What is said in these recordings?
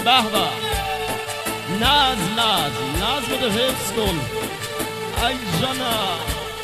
به به نظم رو حفظ کن ای جانم.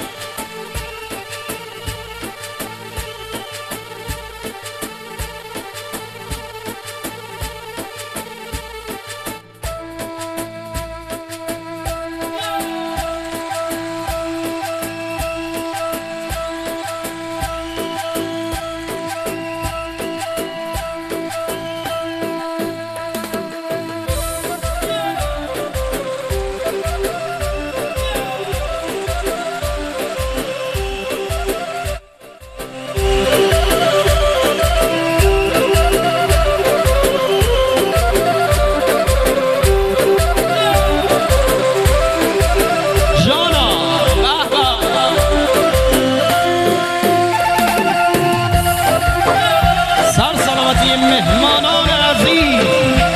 مهمانان عزیز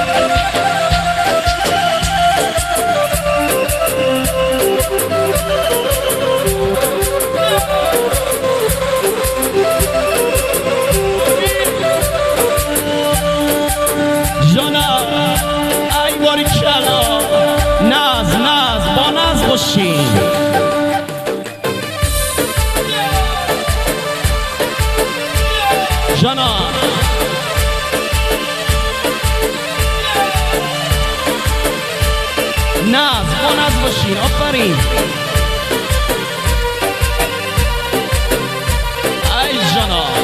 جانم ای باریکلا ناز با ناز باشین جانم با ناز باشین. آفرین ای جانم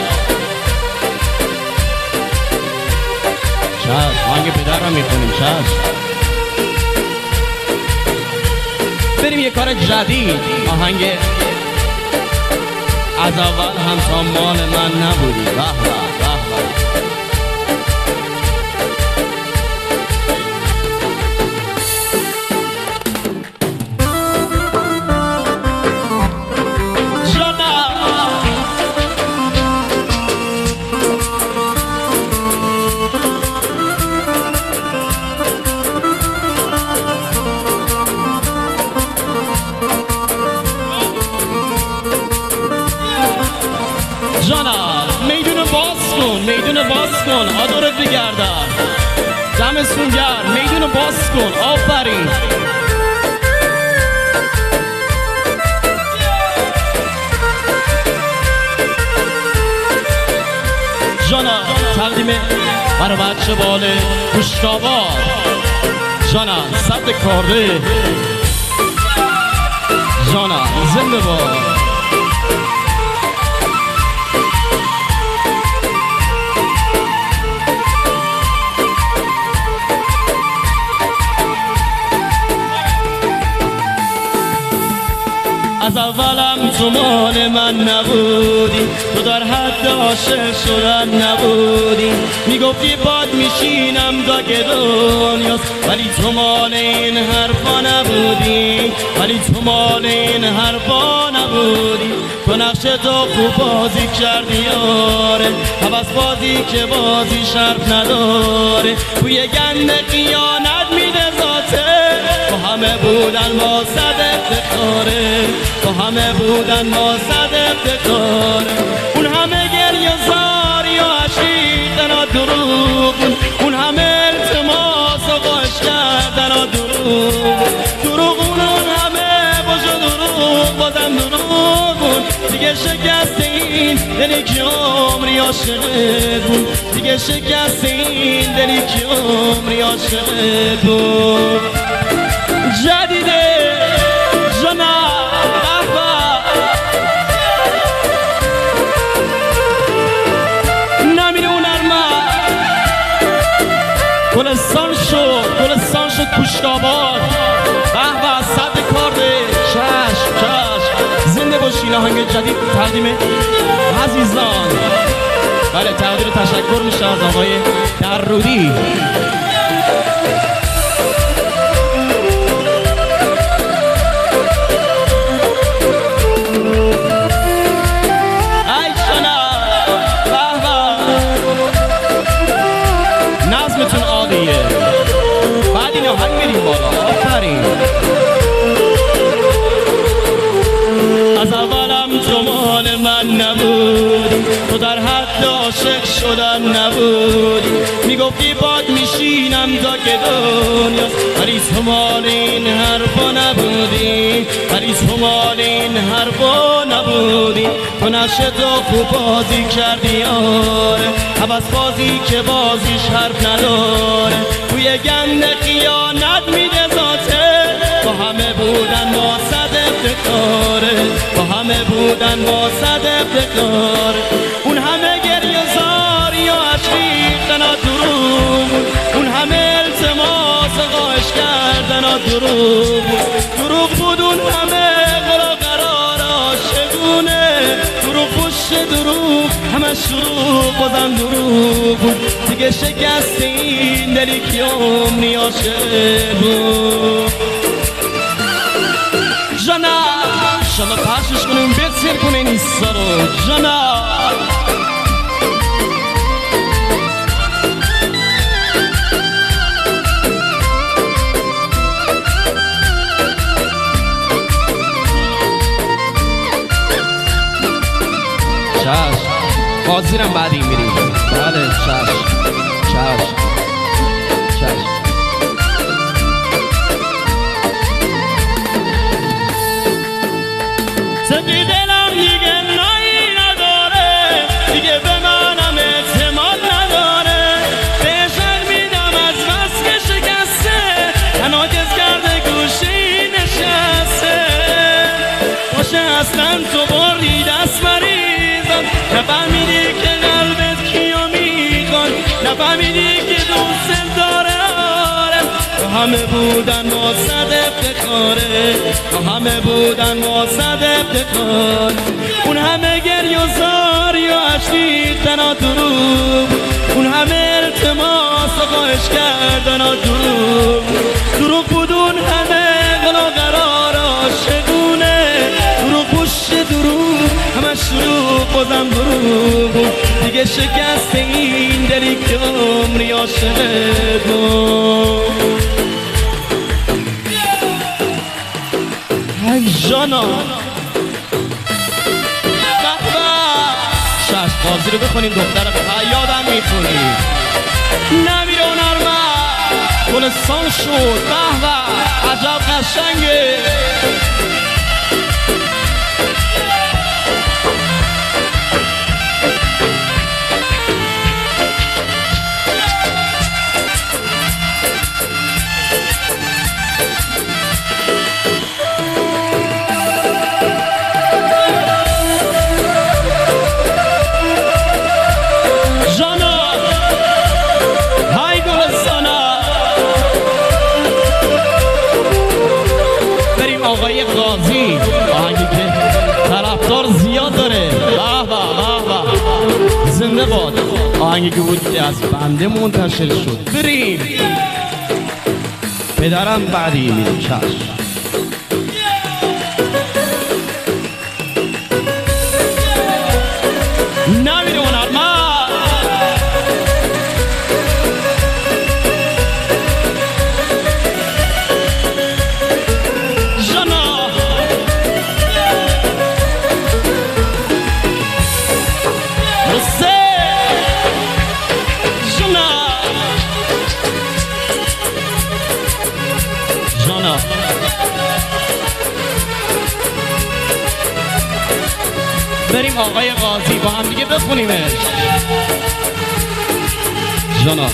چشم آهنگ پدر هم میخونیم. چشم بریم یه کار جدید. آهنگ از اول هم تا مال من نبودی. به به جانم میدون باز کن آدورت بگردم دمستون گرم. میدون باز کن. آفرین جانم تقدیم برای بچه باله گوشتاباد جانم صد کاره جانم زنده باد. از اولم تو مال من نبودی، تو در حد عاشق شدن نبودی. میگفتی باد میشینم دا که دنیاست، ولی تو مال این حرفا نبودی، ولی تو مال این حرفا نبودی. تو نقش تو خوب بازی کردی آره، حوض بازی که بازی شرف نداره. توی گند خیانت میده ذاته، تو همه بودن ما صد افتخاره، تو همه بودن ما صد افتخاره. اون همه گریه زاری و عشیقن و دروغ، اون همه التماس و قاش کردن و دروغ اون همه باشه دروغ، بازم دروغ. دیگه شکست این دلی که عمری عاشقت بود، دیگه شکست این دلی که عمری عاشقت بود. جدیده جناب بابا نمیره اون ارما گلستان شد کشتاباد. به به صد کارده چشم زنده باشین. آهنگ جدید تقدیم عزیزان، بله تقدیر تشکر میشه از آقای درودی. نظمتون عالیه، بعد این آهنگ میریم بالا. آفرین. از اولم تو مال من نبودی، تو در حد عاشق شدن نبودی. میگفتی باد میشینم تا که دنیاست، ولی تو مال این حرفا نبودی، ولی تو مال این حرفا نبودی. تو نقشه تو خوب بازی کردی آره، حبس بازی که بازیش حرف نداره. توی گند خیانت میده ذاته، با همه بودن واسد افتخاره، با همه بودن واسد افتخاره. اون همه گریه زاری و عشقیدن ها دروغ، اون همه التماس خواهش کردن ها دروغ بود. اون همه قرار قرار عاشقونه، دروغ پشت دروغ همه شروع بازم دروغ بود. دیگه شکست این دلی که عمری عاشق بود. جانا پخشش کنیم بسیر کنین این سارو جانا. چشم بازیرم بعدی میریم. بله چشم چشم چشم. سپی دلم دیگه نایی نداره، دیگه به منم اعتماد نداره. بهشن میدم از بس که شکسته، تناکز کرده گوشی نشسته. باشه اصلا تو بردی دست مریضم، نفهمیدی که قلبت کیو میخواد، نفهمیدی که دوست داره آره. تو همه بودن واسد افتخاره، تو همه بودن واسد افتخار. اون همه گریه و زاری و عشقیدن ها دروغ، اون همه التماس و خواهش کردن ها دروغ بود. اون همه قل و قرار عاشقونه، دروغ پشت دروغ همه شروع بازم دروغ بود. دیگه شکست این دلی که عمری عاشق بود. ای جانا شش بازی رو بخونیم دختر فریادم میخونیم. نمیره هنرمند گلستان شد به به عجب قشنگه. آقای قاضی آهنگی که طرفدار زیاد داره. به به زنده باد. آهنگی که بود از بنده منتشر شد. بریم پدرم بعدی میریم. چشم نمیره هنرمند بریم آقای قاضی با هم دیگه بخونیمش. جانا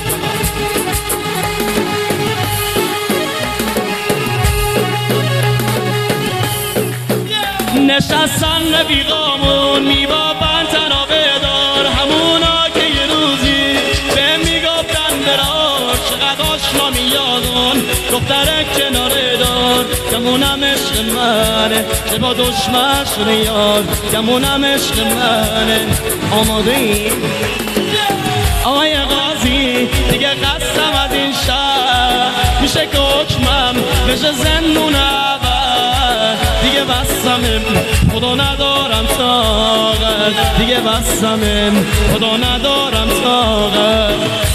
نشستن رفیقامون میبابن تنها بدار، همونا که یه روزی به میگفتن برار. چقدر آشنا میادون دختر کناره دار، گمونم عشق منه که با دشمن شده یار، گمونم عشق منه. آماده این آقای قاضی دیگه قصدم از این شهر میشه که حکمم بشه زندون اول. دیگه بستمم خدا ندارم طاقت، دیگه بستمم خدا ندارم طاقت.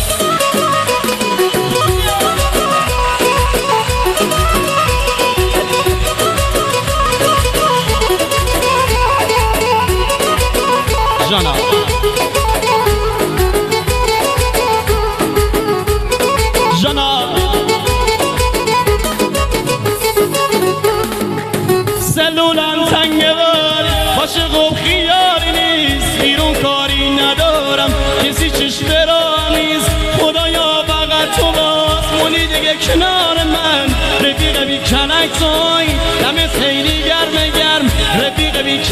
جانا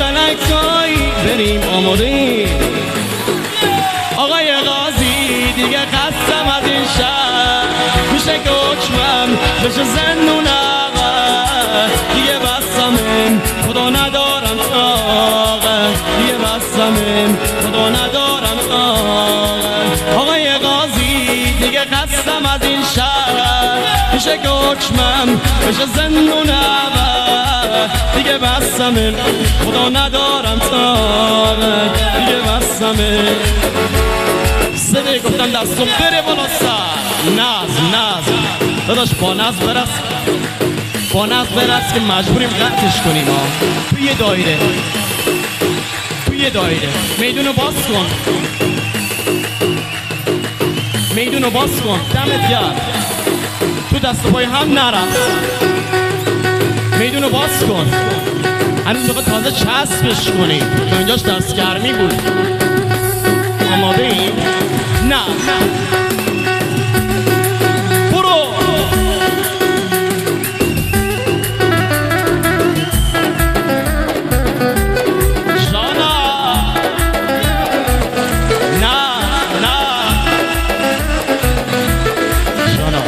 فلکایی بریم آماده. آقای قاضی دیگه خستم از این شهر، میشه که حکمم بشه زندون عقل. دیگه بستمم خدا ندارم طاقت، دیگه بستمم خدا ندارم طاقت. آقای قاضی دیگه خستم از این شهر، میشه که حکمم بشه زندون عقل. دیگه بستمم خدا ندارم طاقت، دیگه بستمم. صدای گفتم دستم بره بالا سر. ناز داداش با ناز برس، با ناز برس که مجبوریم قطعش کنیم ها. توی دایره، توی دایره میدونو باز کن، میدونو باز کن. دمت گرم، تو دست پای هم نرفت. میدونو باز کن، همین موقع تازه چسبش کنیم، تا اینجاش دست گرمی بود. آماده ایم؟ نه برو. جانا نه جانا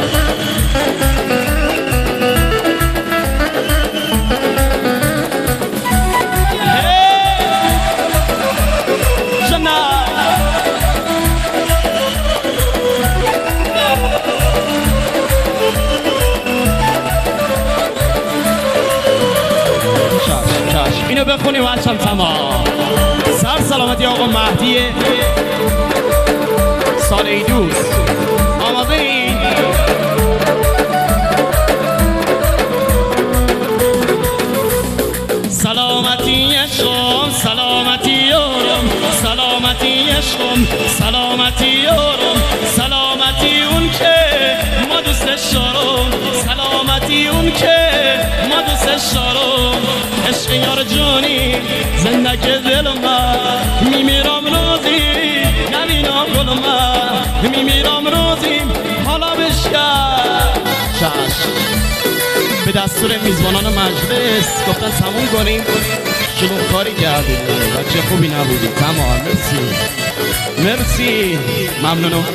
اینو بخونی بچم تمام. سر سلامتی آقا مهدی سال ایدوس. آماده این؟ سلامتی عشقم، سلامتی یارم، سلامتی عشقم، سلامتی یارم، سلامتی اون که ما دوستش دارم، سلامتی اون که ما دوستش دارم. عشق یار جانی زندگی دل من، میمیرم روزی نبینم گل من، میمیرم روزی حالا بشکر. چشم به دستور میزبانان مجلس گفتن تموم کنیم، شلوغ کاری کردید بچه خوبی نبودید. تمام مرسی ممنونم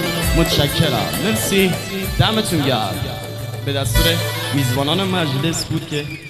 متشکرم، مرسی دمتون گرم. به دستور میزبانان مجلس بود که